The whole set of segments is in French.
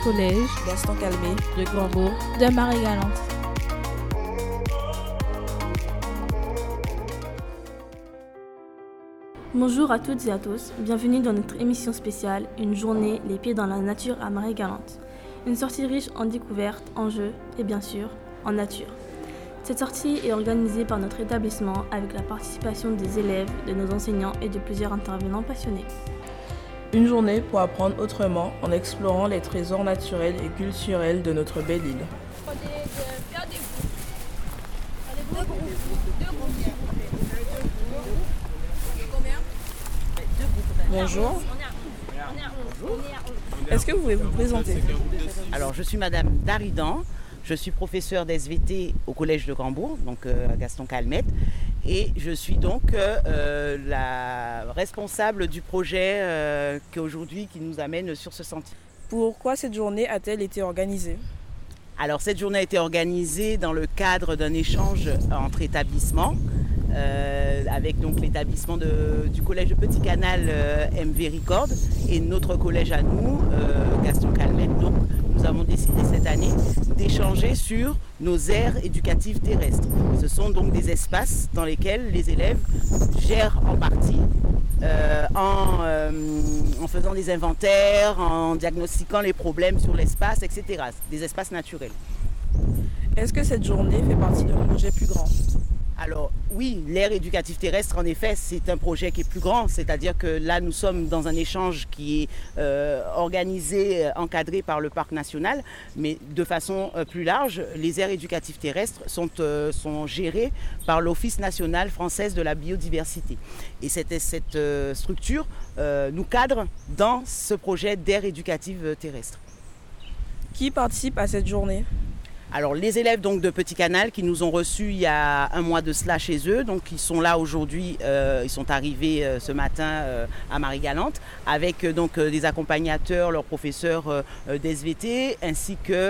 collège Gaston Calmé de Grandbourg de Marie-Galante. Bonjour à toutes et à tous, bienvenue dans notre émission spéciale Une journée les pieds dans la nature à Marie-Galante. Une sortie riche en découvertes, en jeux et bien sûr en nature. Cette sortie est organisée par notre établissement avec la participation des élèves, de nos enseignants et de plusieurs intervenants passionnés. Une journée pour apprendre autrement en explorant les trésors naturels et culturels de notre belle île. Bonjour. Est-ce que vous pouvez vous présenter ? Alors, je suis Madame Daridan, je suis professeure d'SVT au Collège de Grandbourg, donc à Gaston Calmette, et je suis donc la responsable du projet qui nous amène sur ce sentier. Pourquoi cette journée a-t-elle été organisée ? Alors, cette journée a été organisée dans le cadre d'un échange entre établissements, avec donc l'établissement du collège de Petit Canal MV Ricord et notre collège à nous, Gaston Calmette. Donc, nous avons décidé cette année d'échanger sur nos aires éducatives terrestres. Ce sont donc des espaces dans lesquels les élèves gèrent en partie en faisant des inventaires, en diagnostiquant les problèmes sur l'espace, etc. Des espaces naturels. Est-ce que cette journée fait partie d'un projet plus grand ? Alors oui, l'aire éducative terrestre, en effet, c'est un projet qui est plus grand, c'est-à-dire que là, nous sommes dans un échange qui est organisé, encadré par le parc national, mais de façon plus large, les aires éducatives terrestres sont gérées par l'Office national français de la biodiversité. Et cette structure nous cadre dans ce projet d'aire éducative terrestre. Qui participe à cette journée ? Alors les élèves donc de Petit Canal qui nous ont reçus il y a un mois de cela chez eux, donc ils sont là aujourd'hui, ils sont arrivés ce matin à Marie-Galante avec donc des accompagnateurs, leurs professeurs d'SVT ainsi que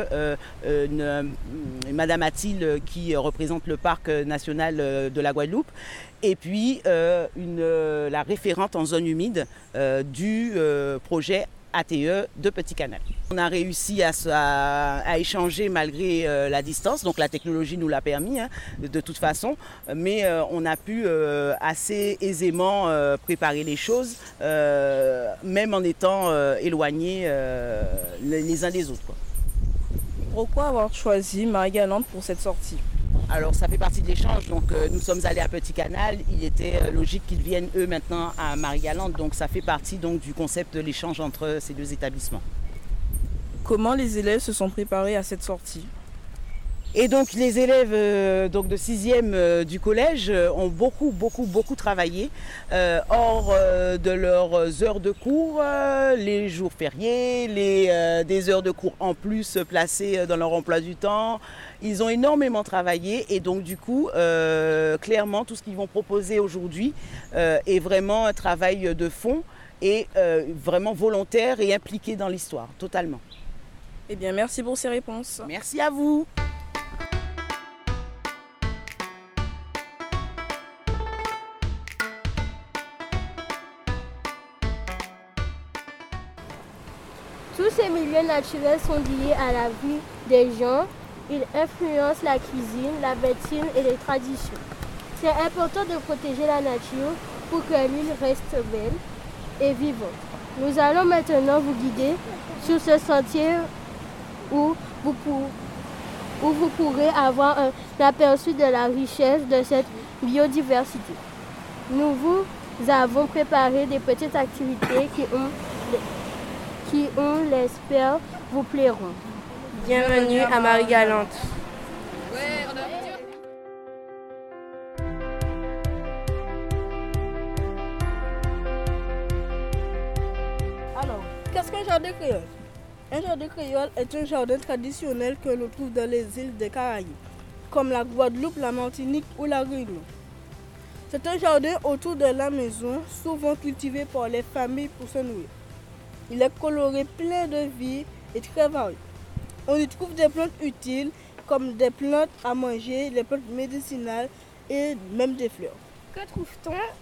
Madame Mathilde qui représente le parc national de la Guadeloupe et puis la référente en zone humide du projet ATE de Petit Canal. On a réussi à échanger malgré la distance, donc la technologie nous l'a permis de toute façon, mais on a pu assez aisément préparer les choses, même en étant éloignés les uns des autres, quoi. Pourquoi avoir choisi Marie-Galante pour cette sortie ? Alors ça fait partie de l'échange, donc nous sommes allés à Petit Canal, il était logique qu'ils viennent eux maintenant à Marie-Galante, donc ça fait partie donc, du concept de l'échange entre ces deux établissements. Comment les élèves se sont préparés à cette sortie ? Et donc les élèves donc de 6e du collège ont beaucoup travaillé hors de leurs heures de cours, les jours fériés, des heures de cours en plus placées dans leur emploi du temps. Ils ont énormément travaillé et donc du coup, clairement, tout ce qu'ils vont proposer aujourd'hui est vraiment un travail de fond et vraiment volontaire et impliqué dans l'histoire, totalement. Eh bien, merci pour ces réponses. Merci à vous. Tous ces milieux naturels sont liés à la vie des gens. Ils influencent la cuisine, la médecine et les traditions. C'est important de protéger la nature pour que l'île reste belle et vivante. Nous allons maintenant vous guider sur ce sentier où vous pourrez avoir un aperçu de la richesse de cette biodiversité. Nous vous avons préparé des petites activités qui, on l'espère, vous plairont. Bienvenue à Marie-Galante. Alors, qu'est-ce qu'un jardin créole ? Un jardin créole est un jardin traditionnel que l'on trouve dans les îles des Caraïbes, comme la Guadeloupe, la Martinique ou la Réunion. C'est un jardin autour de la maison, souvent cultivé par les familles pour se nourrir. Il est coloré, plein de vie et très varié. On y trouve des plantes utiles comme des plantes à manger, des plantes médicinales et même des fleurs. Que trouve-t-on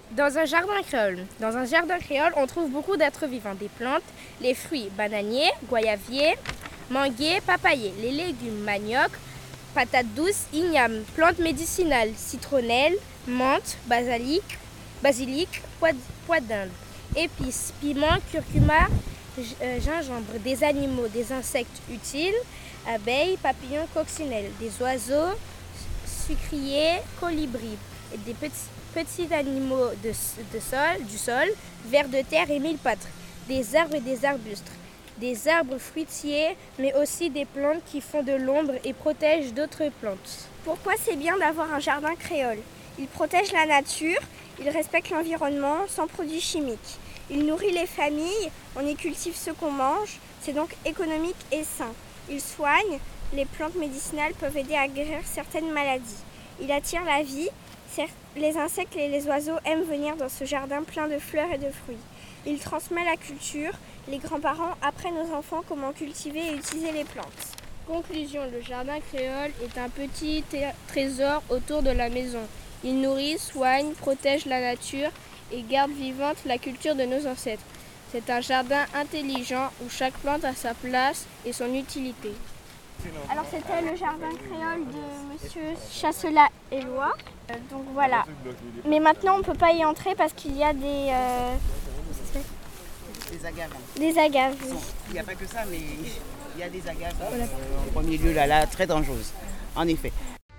Dans un jardin créole, on trouve beaucoup d'êtres vivants, des plantes, les fruits, bananiers, goyaviers, manguiers, papayers, les légumes, manioc, patates douces, ignames, plantes médicinales, citronnelle, menthe, basilic, pois d'Inde, épices, piment, curcuma, gingembre, des animaux, des insectes utiles, abeilles, papillons, coccinelles, des oiseaux, sucriers, colibris, et des petits animaux du sol, vers de terre et mille pattes, des arbres et des arbustes, des arbres fruitiers, mais aussi des plantes qui font de l'ombre et protègent d'autres plantes. Pourquoi c'est bien d'avoir un jardin créole? Il protège la nature, il respecte l'environnement sans produits chimiques. Il nourrit les familles, on y cultive ce qu'on mange, c'est donc économique et sain. Il soigne, les plantes médicinales peuvent aider à guérir certaines maladies. Il attire la vie, les insectes et les oiseaux aiment venir dans ce jardin plein de fleurs et de fruits. Il transmet la culture, les grands-parents apprennent aux enfants comment cultiver et utiliser les plantes. Conclusion, le jardin créole est un petit trésor autour de la maison. Il nourrit, soigne, protège la nature et garde vivante la culture de nos ancêtres. C'est un jardin intelligent où chaque plante a sa place et son utilité. Alors c'était le jardin créole de Monsieur Chasselas-Éloi. Donc voilà. Mais maintenant on ne peut pas y entrer parce qu'il y a des agaves. Des agaves. Oui. Il n'y a pas que ça, mais il y a des agaves au premier lieu là, très dangereuses. En effet.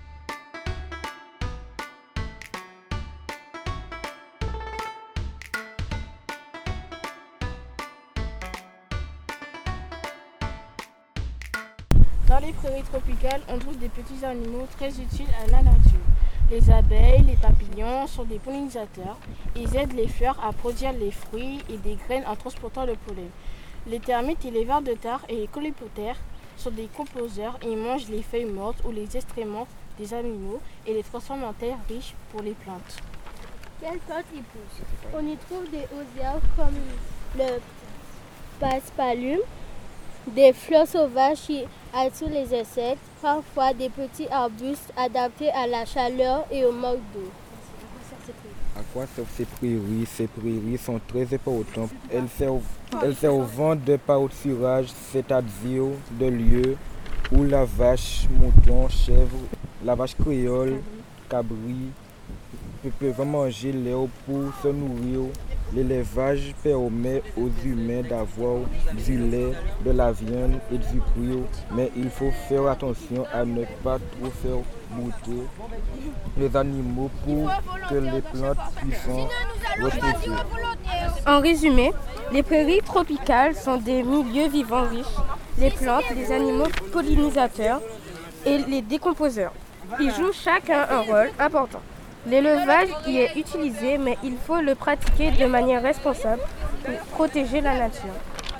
Dans les prairies tropicales, on trouve des petits animaux très utiles à la nature. Les abeilles, les papillons sont des pollinisateurs. Ils aident les fleurs à produire les fruits et des graines en transportant le pollen. Les termites et les vers de terre et les colipotères sont des composeurs. Ils mangent les feuilles mortes ou les excréments des animaux et les transforment en terre riche pour les plantes. Quelles plantes y poussent? On y trouve des hautes herbes comme le paspalum, des fleurs sauvages qui attirent les insectes, parfois des petits arbustes adaptés à la chaleur et au manque d'eau. À quoi servent ces prairies? Ces prairies sont très importantes. Elles servent au vent de pâturage, c'est-à-dire de lieux où la vache, mouton, chèvre, la vache créole, cabri peuvent manger l'herbe pour se nourrir. L'élevage permet aux humains d'avoir du lait, de la viande et du cuir, mais il faut faire attention à ne pas trop faire brouter les animaux pour que les plantes puissent repousser. En résumé, les prairies tropicales sont des milieux vivants riches, les plantes, les animaux pollinisateurs et les décomposeurs. Ils jouent chacun un rôle important. L'élevage y est utilisé, mais il faut le pratiquer de manière responsable pour protéger la nature.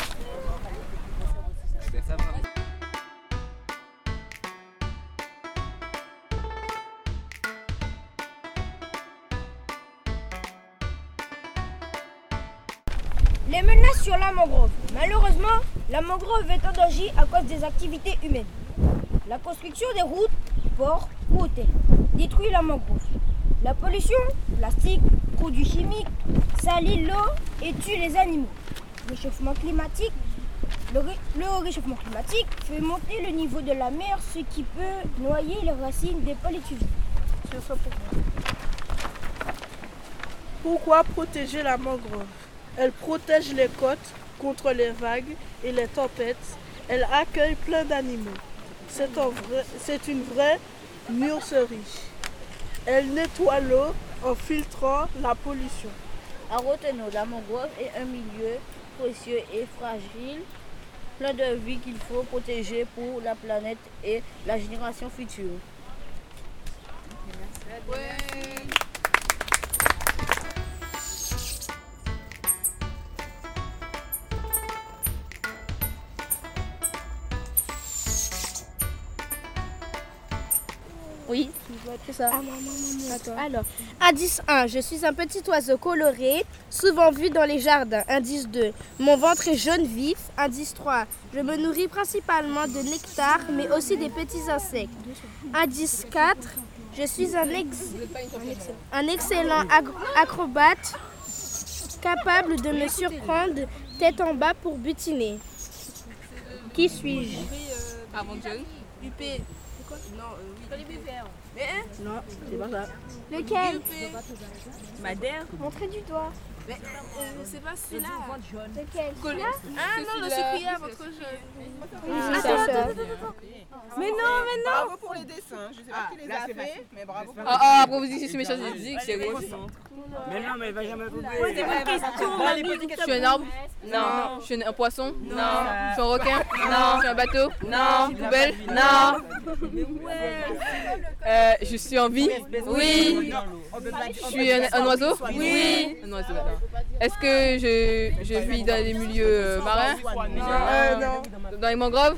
Les menaces sur la mangrove. Malheureusement, la mangrove est en danger à cause des activités humaines. La construction des routes, ports ou hôtels détruit la mangrove. La pollution, plastique, produits chimiques, salit l'eau et tue les animaux. Le réchauffement climatique fait monter le niveau de la mer, ce qui peut noyer les racines des palétuviers. Pourquoi protéger la mangrove? Elle protège les côtes contre les vagues et les tempêtes. Elle accueille plein d'animaux. C'est une vraie nurserie. Elle nettoie l'eau en filtrant la pollution. À retenir, la mangrove est un milieu précieux et fragile, plein de vie qu'il faut protéger pour la planète et la génération future. Oui, c'est ça. Alors, indice 1, je suis un petit oiseau coloré, souvent vu dans les jardins. Indice 2, mon ventre est jaune vif. Indice 3, je me nourris principalement de nectar, mais aussi des petits insectes. Indice 4, Je suis un excellent acrobate, capable de me surprendre tête en bas pour butiner. Qui suis-je? UP. Non, c'est pas ça. Lequel? Madère. Montrez du doigt. C'est pas celui-là. Lequel? Celui-là? Ah non, le sucrier à votre jeu. Attends. Mais non. Bravo pour les dessins. Je sais pas qui les a fait, mais bravo. Ah, après vous dites que c'est méchant, c'est gros. Mais non, mais il va jamais trouver. Je suis un arbre? Non. Je suis un poisson? Non. Je suis un requin? Non. Je suis un bateau? Non. Une poubelle? Non. Je suis en vie? Oui. Je suis un oiseau? Oui. Un oiseau. Est-ce que je vis dans les milieux marins? Non. Dans les mangroves?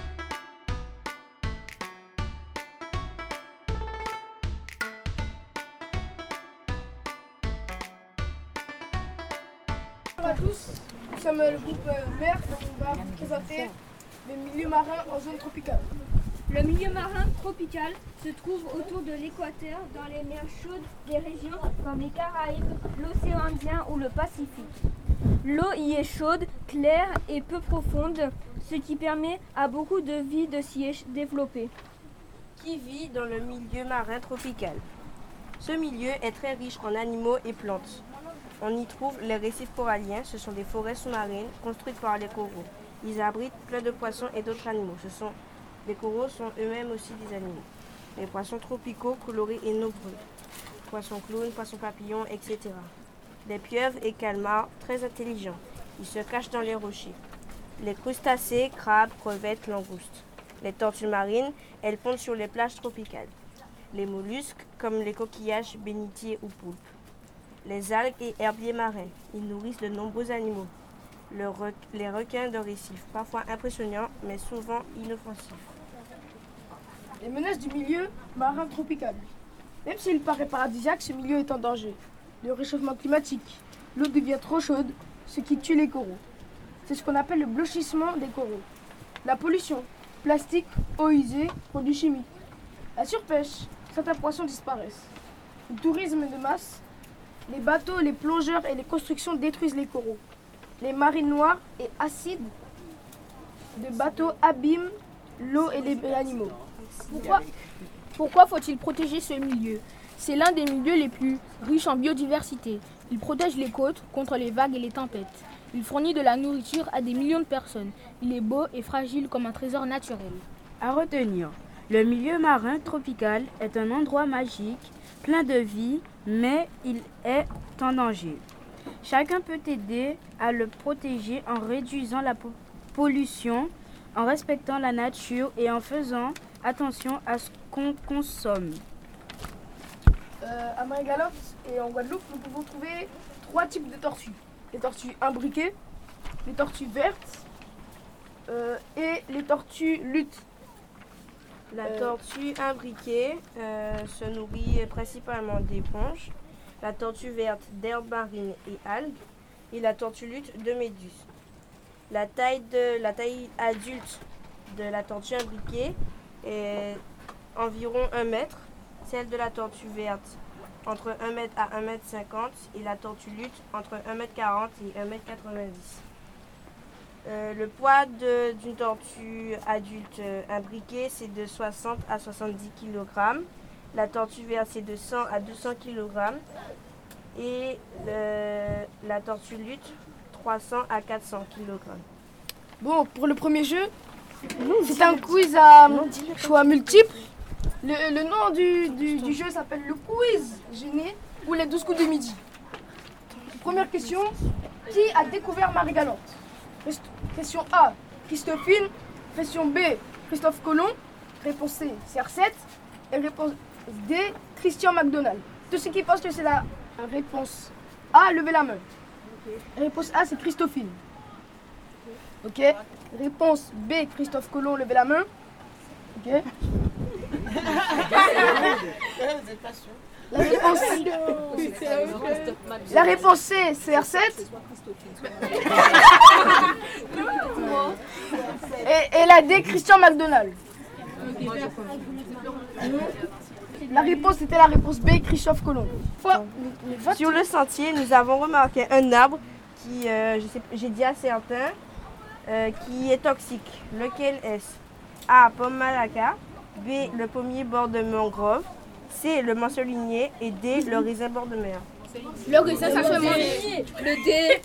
Bonjour à tous, nous sommes le groupe vert, on va vous présenter le milieu marin en zone tropicale. Le milieu marin tropical se trouve autour de l'équateur dans les mers chaudes des régions comme les Caraïbes, l'océan Indien ou le Pacifique. L'eau y est chaude, claire et peu profonde, ce qui permet à beaucoup de vie de s'y développer. Qui vit dans le milieu marin tropical? Ce milieu est très riche en animaux et plantes. On y trouve les récifs coralliens, ce sont des forêts sous-marines construites par les coraux. Ils abritent plein de poissons et d'autres animaux. Les coraux sont eux-mêmes aussi des animaux. Les poissons tropicaux colorés et nombreux. Poissons clowns, poissons papillons, etc. Les pieuvres et calmars, très intelligents. Ils se cachent dans les rochers. Les crustacés, crabes, crevettes, langoustes. Les tortues marines, elles pondent sur les plages tropicales. Les mollusques, comme les coquillages, bénitiers ou poulpes. Les algues et herbiers marins, ils nourrissent de nombreux animaux. Les requins de récif, parfois impressionnants, mais souvent inoffensifs. Les menaces du milieu marin tropical. Même s'il paraît paradisiaque, ce milieu est en danger. Le réchauffement climatique, l'eau devient trop chaude, ce qui tue les coraux. C'est ce qu'on appelle le blanchissement des coraux. La pollution, plastique, eau usée, produits chimiques. La surpêche, certains poissons disparaissent. Le tourisme de masse, les bateaux, les plongeurs et les constructions détruisent les coraux. Les marines noires et acides de bateaux abîment l'eau et les animaux. Pourquoi faut-il protéger ce milieu? C'est l'un des milieux les plus riches en biodiversité. Il protège les côtes contre les vagues et les tempêtes. Il fournit de la nourriture à des millions de personnes. Il est beau et fragile comme un trésor naturel. À retenir, le milieu marin tropical est un endroit magique, plein de vie, mais il est en danger. Chacun peut aider à le protéger en réduisant la pollution, en respectant la nature et en faisant attention à ce qu'on consomme. À Marie-Galante et en Guadeloupe, nous pouvons trouver 3 types de tortues. Les tortues imbriquées, les tortues vertes et les tortues luttes. La tortue imbriquée se nourrit principalement d'éponges, la tortue verte d'herbes marines et algues, et la tortue lutte de méduses. La taille adulte de la tortue imbriquée est environ 1 mètre, celle de la tortue verte entre 1 mètre à 1 mètre 50 et la tortue lutte entre 1 mètre 40 et 1 mètre 90. Le poids d'une tortue adulte imbriquée, c'est de 60 à 70 kg. La tortue verte, c'est de 100 à 200 kg. Et la tortue lutte, 300 à 400 kg. Bon, pour le premier jeu, c'est un quiz à choix multiples. Le nom du jeu s'appelle le quiz gêné ou les 12 coups de midi. Première question, qui a découvert Marie-Galante? Question A, Christophine. Question B, Christophe Colomb. Réponse C, CR7. Et réponse D, Christian McDonald. Tous ceux qui pensent que c'est la réponse A, levez la main. Réponse A, c'est Christophine. Ok. Réponse B, Christophe Colomb, levez la main. Ok. La réponse C, CR7. Et la D, Christian McDonald. La réponse était la réponse B, Christophe Colomb. Sur le sentier, nous avons remarqué un arbre qui, j'ai dit à certains, qui est toxique. Lequel est-ce? A. Pomme Malacca. B. Le pommier bord de mangrove. C. Le mansolinier. Et D. Le raisin bord de mer. Le raisin, ça se mange. Le D.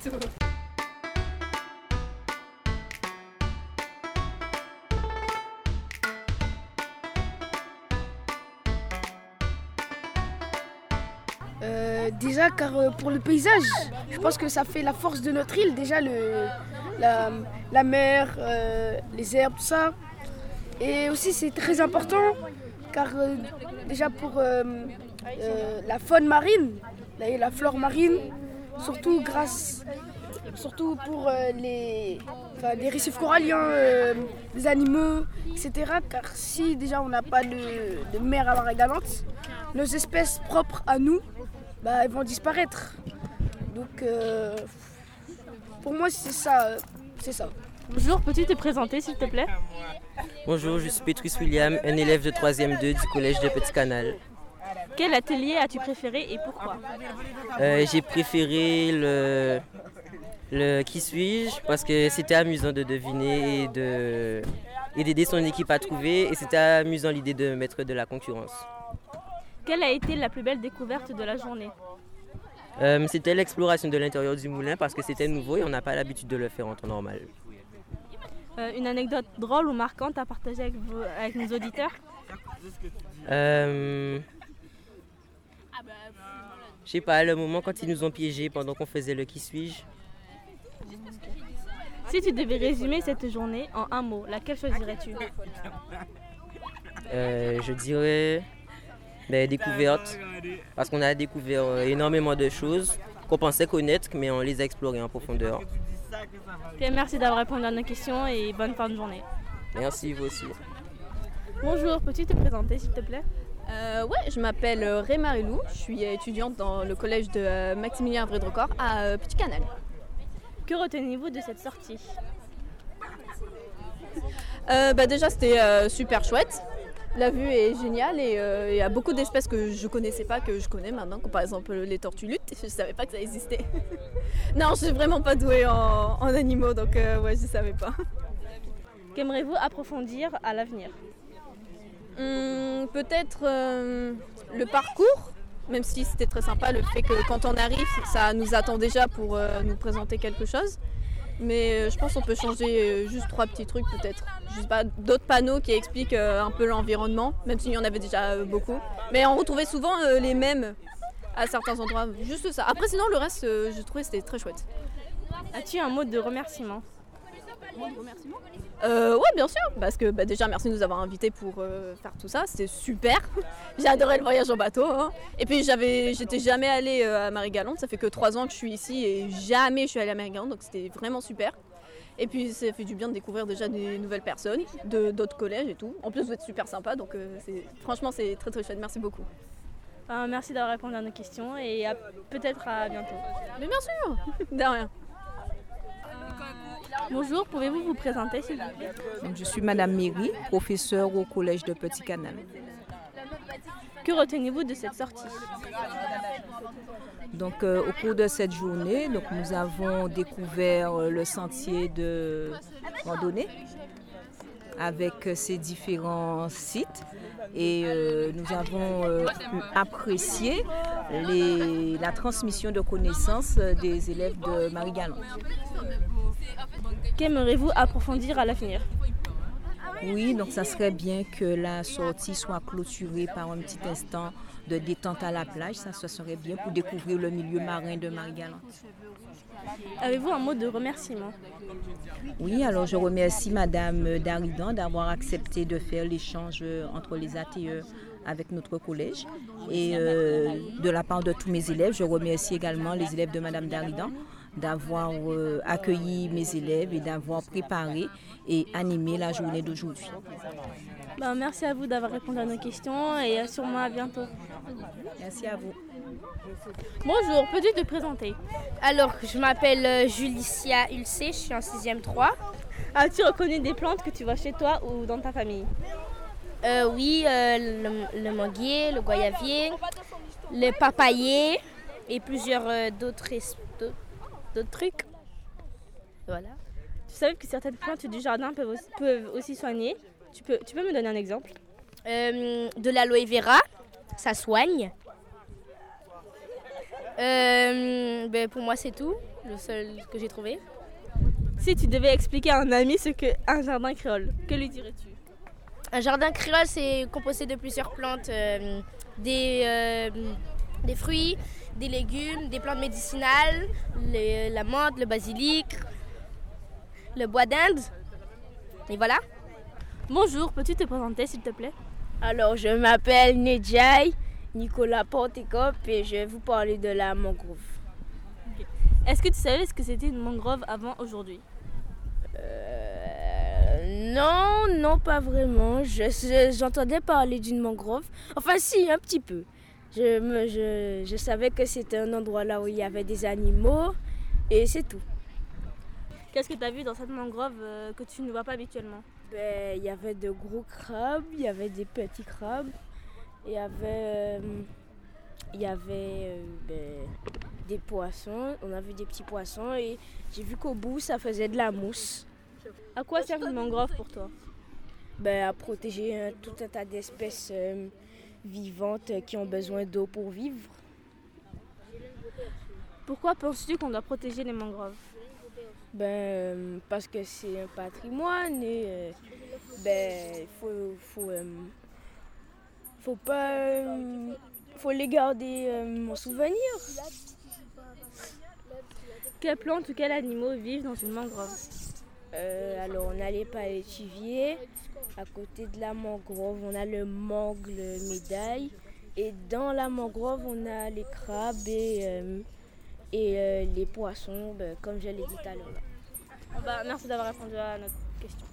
Déjà, car pour le paysage, je pense que ça fait la force de notre île. Déjà, la mer, les herbes, tout ça. Et aussi, c'est très important, car déjà pour la faune marine, la flore marine, surtout pour les récifs coralliens, les animaux, etc. Car si déjà on n'a pas de mer à Marie-Galante, nos espèces propres à nous, elles vont disparaître. Donc pour moi c'est ça. Bonjour, peux-tu te présenter s'il te plaît? Bonjour, je suis Petrus William, un élève de 3e 2 du collège de Petit Canal. Quel atelier as-tu préféré et pourquoi? J'ai préféré le Qui suis-je parce que c'était amusant de deviner et d'aider son équipe à trouver, et c'était amusant l'idée de mettre de la concurrence. Quelle a été la plus belle découverte de la journée? C'était l'exploration de l'intérieur du moulin parce que c'était nouveau et on n'a pas l'habitude de le faire en temps normal. Une anecdote drôle ou marquante à partager avec nos auditeurs? Je sais pas, le moment quand ils nous ont piégés pendant qu'on faisait le Qui suis-je. Si tu devais résumer cette journée en un mot, laquelle choisirais-tu? Je dirais découverte, parce qu'on a découvert énormément de choses qu'on pensait connaître, mais on les a explorées en profondeur. Merci d'avoir répondu à nos questions et bonne fin de journée. Merci, vous aussi. Bonjour, peux-tu te présenter s'il te plaît? Je m'appelle Rémarie-Lou, je suis étudiante dans le collège de Maximilien Vredrecor à Petit Canal. Que retenez-vous de cette sortie? Déjà c'était super chouette. La vue est géniale et il y a beaucoup d'espèces que je connaissais pas, que je connais maintenant, comme par exemple les tortues luttes. Je savais pas que ça existait. Non, je suis vraiment pas douée en animaux, donc je savais pas. Qu'aimerez-vous approfondir à l'avenir? Peut-être le parcours, même si c'était très sympa le fait que quand on arrive, ça nous attend déjà pour nous présenter quelque chose. Mais je pense qu'on peut changer juste 3 petits trucs peut-être. Je sais pas, d'autres panneaux qui expliquent un peu l'environnement, même s'il y en avait déjà beaucoup. Mais on retrouvait souvent les mêmes à certains endroits, juste ça. Après sinon le reste, je trouvais que c'était très chouette. As-tu un mot de remerciement? Ouais, bien sûr, parce que déjà merci de nous avoir invités pour faire tout ça, c'était super. J'ai adoré le voyage en bateau, hein. Et puis j'étais jamais allée à Marie-Galante, ça fait que 3 ans que je suis ici et jamais je suis allée à Marie-Galante, donc c'était vraiment super. Et puis ça fait du bien de découvrir déjà des nouvelles personnes, d'autres collèges et tout. En plus vous êtes super sympa, donc franchement c'est très très chouette, merci beaucoup. Merci d'avoir répondu à nos questions et peut-être à bientôt. Mais bien sûr, de rien. Bonjour, pouvez-vous vous présenter s'il vous plaît? Donc, je suis Madame Méry, professeure au collège de Petit Canal. Que retenez-vous de cette sortie? Donc, au cours de cette journée, nous avons découvert le sentier de randonnée avec ses différents sites et nous avons apprécié la transmission de connaissances des élèves de Marie-Galante. Qu'aimerez-vous approfondir à l'avenir? Oui, donc ça serait bien que la sortie soit clôturée par un petit instant de détente à la plage. Ça serait bien pour découvrir le milieu marin de Marie-Galante. Avez-vous un mot de remerciement? Oui, alors je remercie Madame Daridan d'avoir accepté de faire l'échange entre les ATE avec notre collège. Et de la part de tous mes élèves, je remercie également les élèves de Madame Daridan d'avoir accueilli mes élèves et d'avoir préparé et animé la journée d'aujourd'hui. Merci à vous d'avoir répondu à nos questions et sûrement à bientôt. Merci à vous. Bonjour, peux-tu te présenter? Alors, je m'appelle Julicia Ulcé, je suis en 6e 3. As-tu reconnu des plantes que tu vois chez toi ou dans ta famille? Oui, le manguier, le goyavier, le papayer et plusieurs d'autres trucs. Voilà. Tu savais que certaines plantes du jardin peuvent aussi soigner. Tu peux me donner un exemple? De l'aloe vera, ça soigne. Pour moi, c'est tout, le seul que j'ai trouvé. Si tu devais expliquer à un ami ce qu'est un jardin créole, que lui dirais-tu? Un jardin créole, c'est composé de plusieurs plantes, des fruits, des légumes, des plantes médicinales, la menthe, le basilic, le bois d'Inde. Et voilà. Bonjour, peux-tu te présenter s'il te plaît? Alors, je m'appelle Nedjai Nicolas Portekop et je vais vous parler de la mangrove. Okay. Est-ce que tu savais ce que c'était une mangrove avant aujourd'hui? Non, pas vraiment. J'entendais parler d'une mangrove. Enfin, si, un petit peu. Je savais que c'était un endroit là où il y avait des animaux et c'est tout. Qu'est-ce que tu as vu dans cette mangrove que tu ne vois pas habituellement? Il y avait de gros crabes, il y avait des petits crabes, il y avait des poissons. On a vu des petits poissons et j'ai vu qu'au bout ça faisait de la mousse. À quoi sert une mangrove pour toi? À protéger tout un tas d'espèces vivantes qui ont besoin d'eau pour vivre. Pourquoi penses-tu qu'on doit protéger les mangroves? Parce que c'est un patrimoine et faut les garder en souvenir. Quelles plantes ou quels animaux vivent dans une mangrove? Alors on a les palétuviers. À côté de la mangrove, on a le mangle médaille. Et dans la mangrove, on a les crabes et les poissons, comme je l'ai dit tout à l'heure. Merci d'avoir répondu à notre question.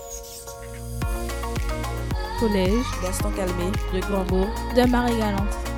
Collège Gaston Calvé de Grandbourg de Marie-Galante.